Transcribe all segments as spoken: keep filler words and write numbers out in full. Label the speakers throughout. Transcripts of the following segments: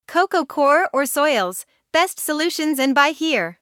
Speaker 1: Coco Coir or soils, best solutions and buy here.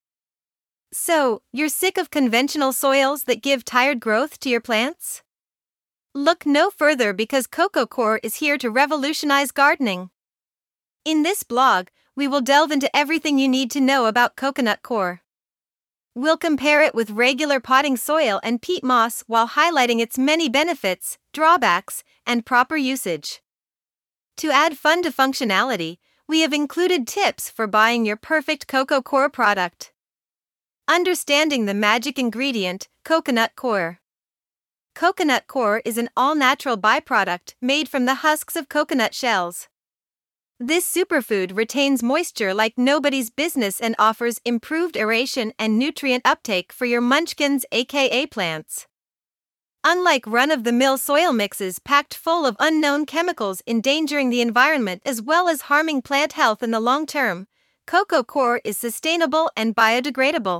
Speaker 1: So, you're sick of conventional soils that give tired growth to your plants? Look no further because Coco Coir is here to revolutionize gardening. In this blog, we will delve into everything you need to know about coconut coir. We'll compare it with regular potting soil and peat moss while highlighting its many benefits, drawbacks, and proper usage. To add fun to functionality, we have included tips for buying your perfect Coco Coir product. Understanding the magic ingredient, coconut coir. Coconut coir is an all-natural byproduct made from the husks of coconut shells. This superfood retains moisture like nobody's business and offers improved aeration and nutrient uptake for your munchkins aka plants. Unlike run-of-the-mill soil mixes packed full of unknown chemicals endangering the environment as well as harming plant health in the long term, Coco Coir is sustainable and biodegradable.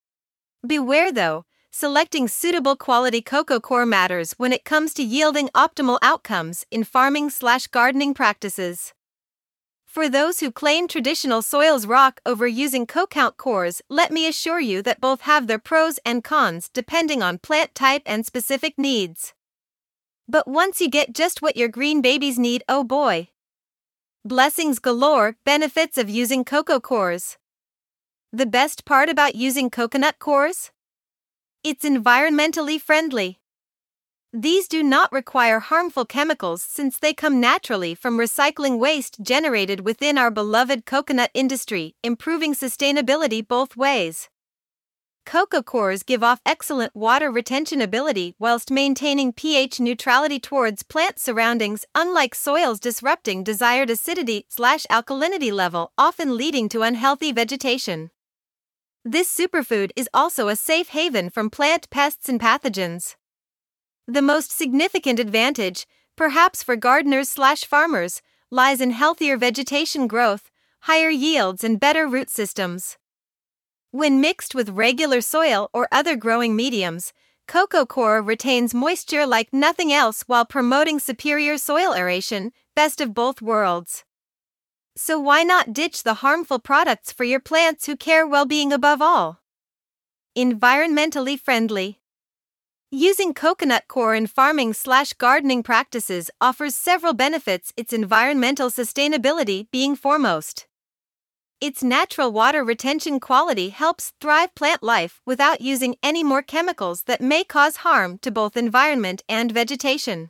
Speaker 1: Beware though, selecting suitable quality Coco Coir matters when it comes to yielding optimal outcomes in farming slash gardening practices. For those who claim traditional soils rock over using coconut coirs, let me assure you that both have their pros and cons depending on plant type and specific needs. But once you get just what your green babies need, oh boy! Blessings galore, benefits of using Coco Coirs. The best part about using coconut coirs? It's environmentally friendly. These do not require harmful chemicals since they come naturally from recycling waste generated within our beloved coconut industry, improving sustainability both ways. Coco Coirs give off excellent water retention ability whilst maintaining pH neutrality towards plant surroundings, unlike soils disrupting desired acidity slash alkalinity level, often leading to unhealthy vegetation. This superfood is also a safe haven from plant pests and pathogens. The most significant advantage, perhaps for gardeners slash farmers, lies in healthier vegetation growth, higher yields and better root systems. When mixed with regular soil or other growing mediums, Coco Coir retains moisture like nothing else while promoting superior soil aeration, best of both worlds. So why not ditch the harmful products for your plants who care well-being above all? Environmentally friendly. Using coconut coir in farming slash gardening practices offers several benefits, its environmental sustainability being foremost. Its natural water retention quality helps thrive plant life without using any more chemicals that may cause harm to both environment and vegetation.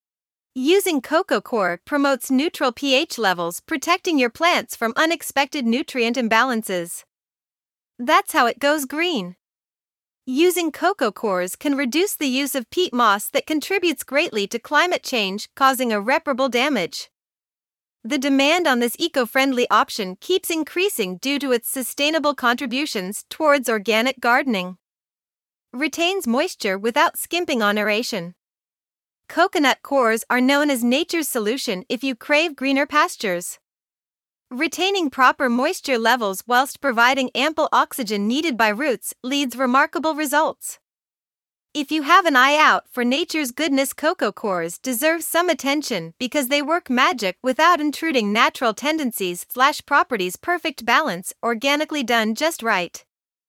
Speaker 1: Using Coco Coir promotes neutral pH levels, protecting your plants from unexpected nutrient imbalances. That's how it goes green. Using Coco Coirs can reduce the use of peat moss that contributes greatly to climate change, causing irreparable damage. The demand on this eco-friendly option keeps increasing due to its sustainable contributions towards organic gardening. Retains moisture without skimping on aeration. Coconut coirs are known as nature's solution if you crave greener pastures. Retaining proper moisture levels whilst providing ample oxygen needed by roots leads remarkable results. If you have an eye out for nature's goodness, Coco Coirs deserve some attention because they work magic without intruding natural tendencies slash properties. Perfect balance, organically done just right.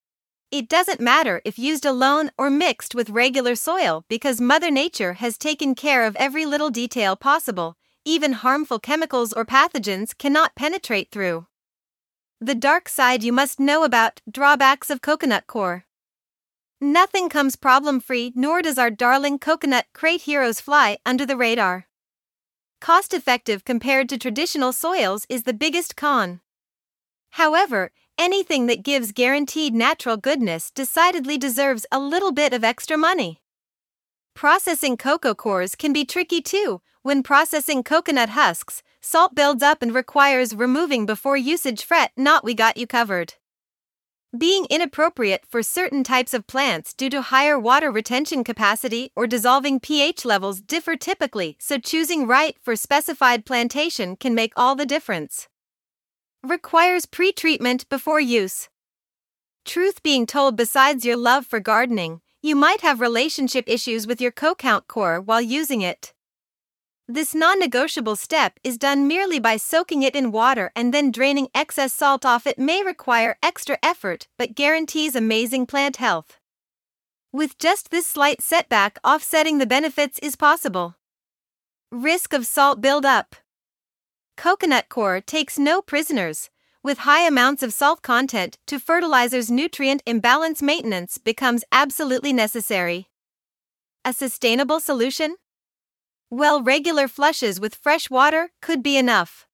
Speaker 1: It doesn't matter if used alone or mixed with regular soil because Mother Nature has taken care of every little detail possible. Even harmful chemicals or pathogens cannot penetrate through. The dark side you must know about, drawbacks of coconut coir. Nothing comes problem-free, nor does our darling coconut crate heroes fly under the radar. Cost-effective compared to traditional soils is the biggest con. However, anything that gives guaranteed natural goodness decidedly deserves a little bit of extra money. Processing Coco Coirs can be tricky too. When processing coconut husks, salt builds up and requires removing before usage. Fret not, we got you covered. Being inappropriate for certain types of plants due to higher water retention capacity or dissolving pH levels differ typically, so choosing right for specified plantation can make all the difference. Requires pre-treatment before use. Truth being told, besides your love for gardening, you might have relationship issues with your coconut coir while using it. This non-negotiable step is done merely by soaking it in water and then draining excess salt off. It may require extra effort but guarantees amazing plant health. With just this slight setback, offsetting the benefits is possible. Risk of salt buildup. Coconut coir takes no prisoners. With high amounts of salt content to fertilizers, nutrient imbalance maintenance becomes absolutely necessary. A sustainable solution? Well, regular flushes with fresh water could be enough.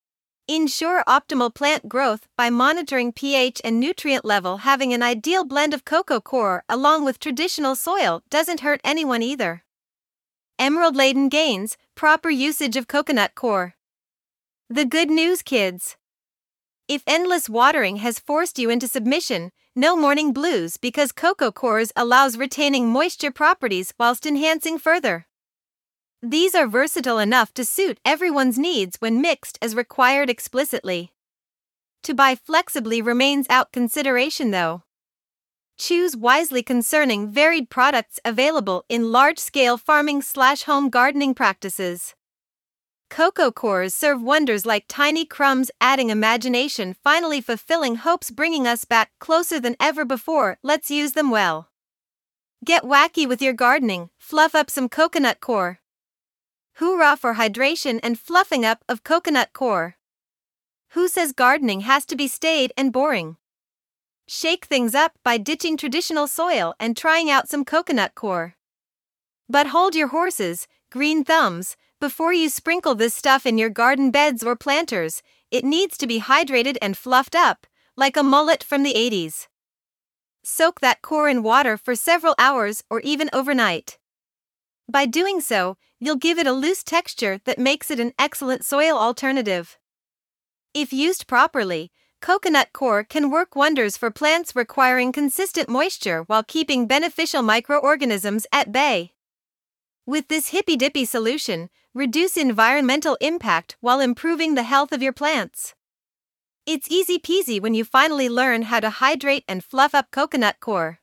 Speaker 1: Ensure optimal plant growth by monitoring pH and nutrient level. Having an ideal blend of coco coir along with traditional soil doesn't hurt anyone either. Emerald-laden gains, proper usage of coconut coir. The good news, kids. If endless watering has forced you into submission, no morning blues, because coco coir allows retaining moisture properties whilst enhancing further. These are versatile enough to suit everyone's needs when mixed as required explicitly. To buy flexibly remains out consideration though. Choose wisely concerning varied products available in large-scale farming slash home gardening practices. Coco coir serve wonders like tiny crumbs, adding imagination, finally fulfilling hopes, bringing us back closer than ever before. Let's use them well. Get wacky with your gardening, fluff up some coconut coir. Hoorah for hydration and fluffing up of coconut coir. Who says gardening has to be staid and boring? Shake things up by ditching traditional soil and trying out some coconut coir. But hold your horses, green thumbs, before you sprinkle this stuff in your garden beds or planters. It needs to be hydrated and fluffed up, like a mullet from the eighties. Soak that coir in water for several hours or even overnight. By doing so, you'll give it a loose texture that makes it an excellent soil alternative. If used properly, coconut coir can work wonders for plants requiring consistent moisture while keeping beneficial microorganisms at bay. With this hippy-dippy solution, reduce environmental impact while improving the health of your plants. It's easy peasy when you finally learn how to hydrate and fluff up coconut coir.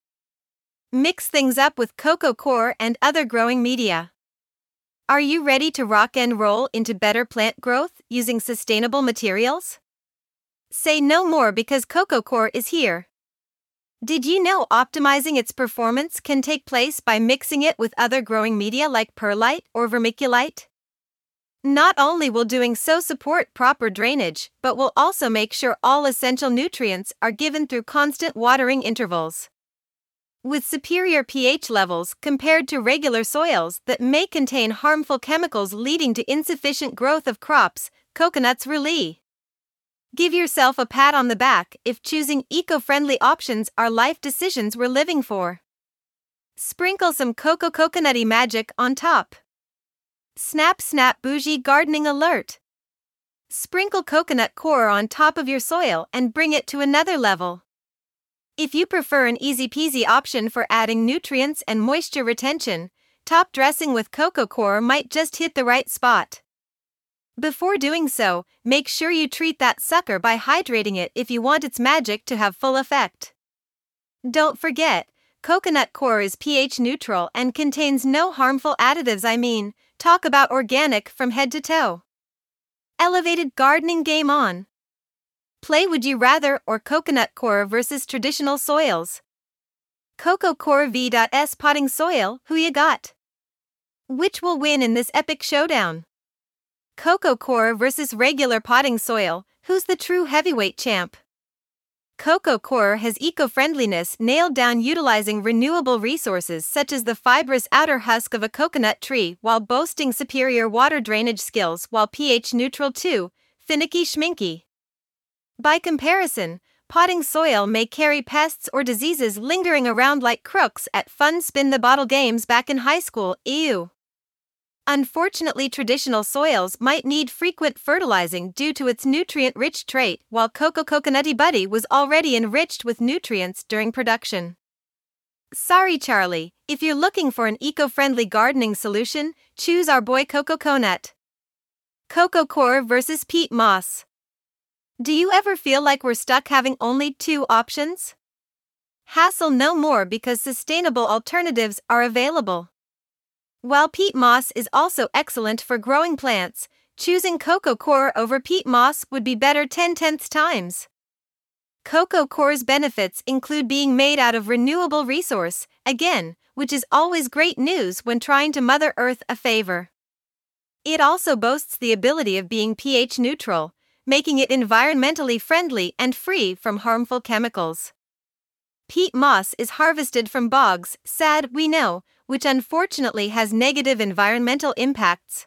Speaker 1: Mix things up with coco coir and other growing media. Are you ready to rock and roll into better plant growth using sustainable materials? Say no more, because coco coir is here. Did you know optimizing its performance can take place by mixing it with other growing media like perlite or vermiculite? Not only will doing so support proper drainage, but will also make sure all essential nutrients are given through constant watering intervals. With superior pH levels compared to regular soils that may contain harmful chemicals leading to insufficient growth of crops, coconuts really. Give yourself a pat on the back if choosing eco-friendly options are life decisions we're living for. Sprinkle some coco coconutty magic on top. Snap snap bougie gardening alert. Sprinkle coconut coir on top of your soil and bring it to another level. If you prefer an easy-peasy option for adding nutrients and moisture retention, top dressing with coco coir might just hit the right spot. Before doing so, make sure you treat that sucker by hydrating it if you want its magic to have full effect. Don't forget, coconut coir is pH neutral and contains no harmful additives. I mean, talk about organic from head to toe. Elevated gardening game on. Play Would You Rather or coconut coir versus traditional soils. Coco coir versus potting soil, who ya got? Which will win in this epic showdown? Coco coir versus regular potting soil, who's the true heavyweight champ? Coco coir has eco-friendliness nailed down, utilizing renewable resources such as the fibrous outer husk of a coconut tree while boasting superior water drainage skills, while pH neutral too, finicky schminky. By comparison, potting soil may carry pests or diseases lingering around like crooks at fun spin the bottle games back in high school. Ew. Unfortunately, traditional soils might need frequent fertilizing due to its nutrient-rich trait, while Coco Coconutty Buddy was already enriched with nutrients during production. Sorry, Charlie, if you're looking for an eco-friendly gardening solution, choose our boy Coco Conut. Coco coir versus peat moss. Do you ever feel like we're stuck having only two options? Hassle no more, because sustainable alternatives are available. While peat moss is also excellent for growing plants, choosing coco coir over peat moss would be better ten tenths times. Coco coir's benefits include being made out of renewable resource, again, which is always great news when trying to Mother Earth a favor. It also boasts the ability of being pH neutral, making it environmentally friendly and free from harmful chemicals. Peat moss is harvested from bogs, sad we know, which unfortunately has negative environmental impacts.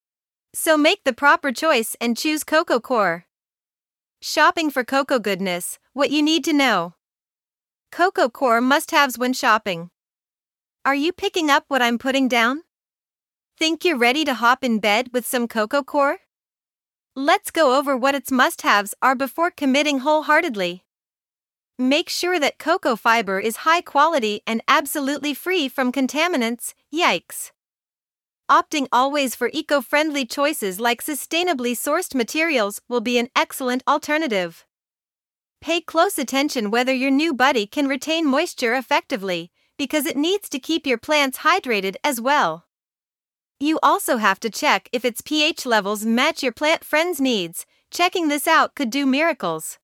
Speaker 1: So make the proper choice and choose coco coir. Shopping for cocoa goodness, what you need to know. Coco coir must-haves when shopping. Are you picking up what I'm putting down? Think you're ready to hop in bed with some coco coir? Let's go over what its must-haves are before committing wholeheartedly. Make sure that cocoa fiber is high quality and absolutely free from contaminants, yikes. Opting always for eco-friendly choices like sustainably sourced materials will be an excellent alternative. Pay close attention whether your new buddy can retain moisture effectively, because it needs to keep your plants hydrated as well. You also have to check if its pH levels match your plant friend's needs. Checking this out could do miracles.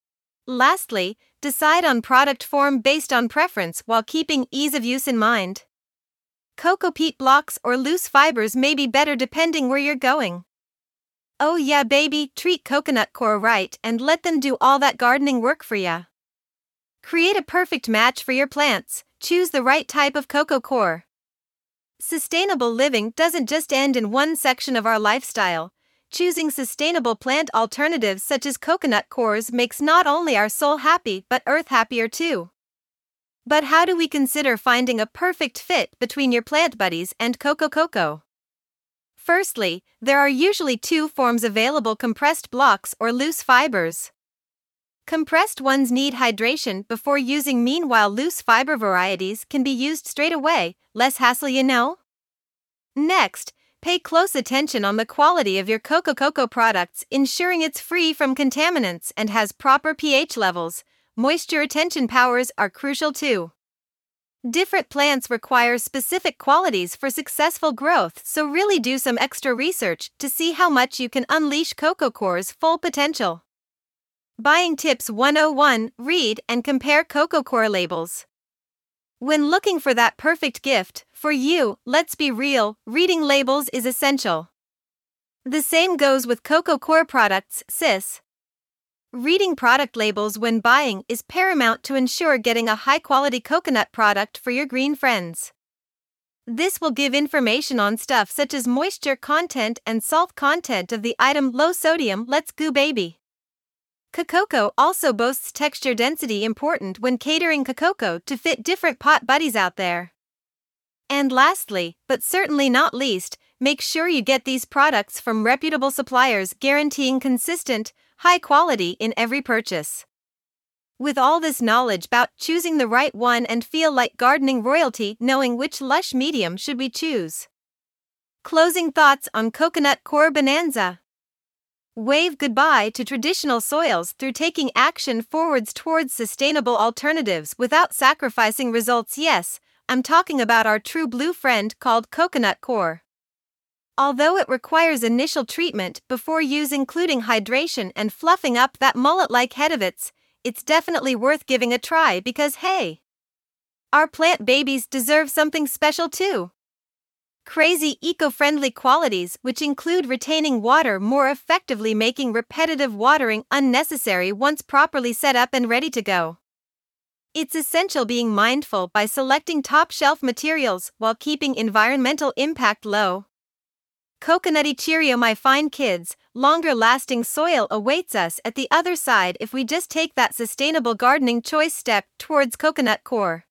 Speaker 1: Lastly, decide on product form based on preference while keeping ease of use in mind. Coco peat blocks or loose fibers may be better depending where you're going. Oh yeah baby, treat coconut coir right and let them do all that gardening work for ya. Create a perfect match for your plants. Choose the right type of coco coir. Sustainable living doesn't just end in one section of our lifestyle. Choosing sustainable plant alternatives such as coconut coirs makes not only our soul happy but earth happier too. But how do we consider finding a perfect fit between your plant buddies and coco coco? Firstly, there are usually two forms available: compressed blocks or loose fibers. Compressed ones need hydration before using, meanwhile loose fiber varieties can be used straight away, less hassle you know? Next, pay close attention on the quality of your coco coco products, ensuring it's free from contaminants and has proper pH levels. Moisture retention powers are crucial too. Different plants require specific qualities for successful growth, so really do some extra research to see how much you can unleash coco coir's full potential. Buying Tips one oh one: Read and compare coco coir labels. When looking for that perfect gift for you, let's be real, reading labels is essential. The same goes with coco coir products, sis. Reading product labels when buying is paramount to ensure getting a high-quality coconut product for your green friends. This will give information on stuff such as moisture content and salt content of the item. Low sodium, let's go baby. Cococo also boasts texture density, important when catering cococo to fit different pot buddies out there. And lastly, but certainly not least, make sure you get these products from reputable suppliers, guaranteeing consistent, high quality in every purchase. With all this knowledge about choosing the right one and feel like gardening royalty knowing which lush medium should we choose. Closing thoughts on coconut coir bonanza. Wave goodbye to traditional soils through taking action forwards towards sustainable alternatives without sacrificing results. Yes, I'm talking about our true blue friend called coconut coir. Although it requires initial treatment before use, including hydration and fluffing up that mullet-like head of its, it's definitely worth giving a try because hey, our plant babies deserve something special too. Crazy eco-friendly qualities which include retaining water more effectively, making repetitive watering unnecessary once properly set up and ready to go. It's essential being mindful by selecting top-shelf materials while keeping environmental impact low. Coconutty Cheerio my fine kids, longer-lasting soil awaits us at the other side if we just take that sustainable gardening choice step towards coconut coir.